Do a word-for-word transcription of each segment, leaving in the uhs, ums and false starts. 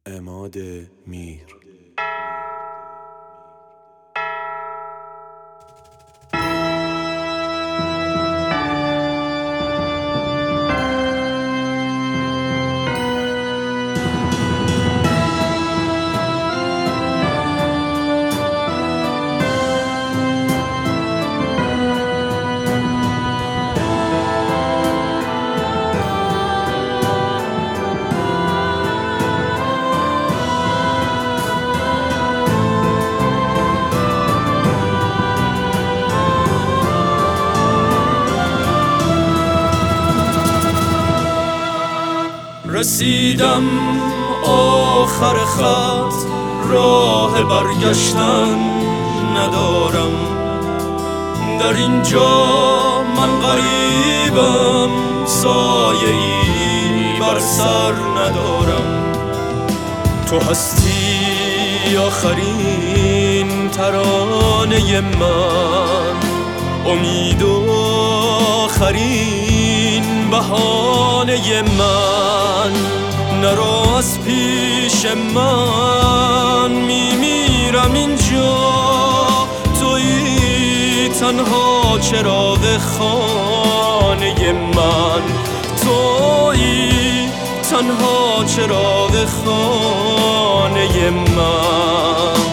عماد میر. رسیدم آخر خط، راه برگشتن ندارم. در اینجا من غریبم، سایه‌ای بر سر ندارم. تو هستی آخرین ترانه من، امید و آخرین بهانه من. نرو از پیش من، میمیرم اینجا. تویی تنها چراغ خانه من، تویی تنها چراغ خانه من.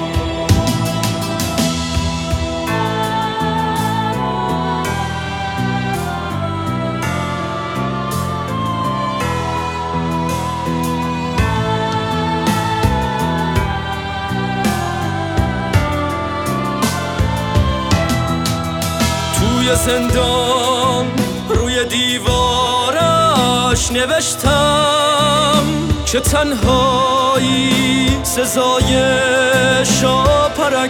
توی زندان روی دیوارش نوشتم که تنهایی سزای شاپرک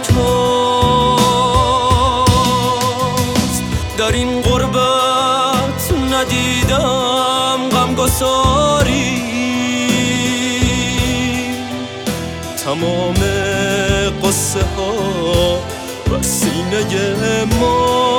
هاست. در این غربت ندیدم غمگساری، تمام قصه ها بر سینه ما.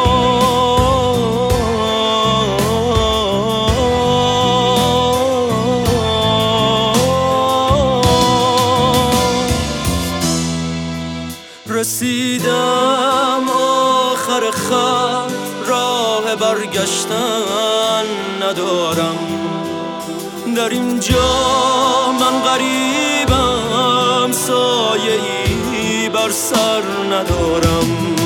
رسیدم آخر خط، راه برگشتن ندارم. در اینجا من غریبم، سایه‌ای بر سر ندارم.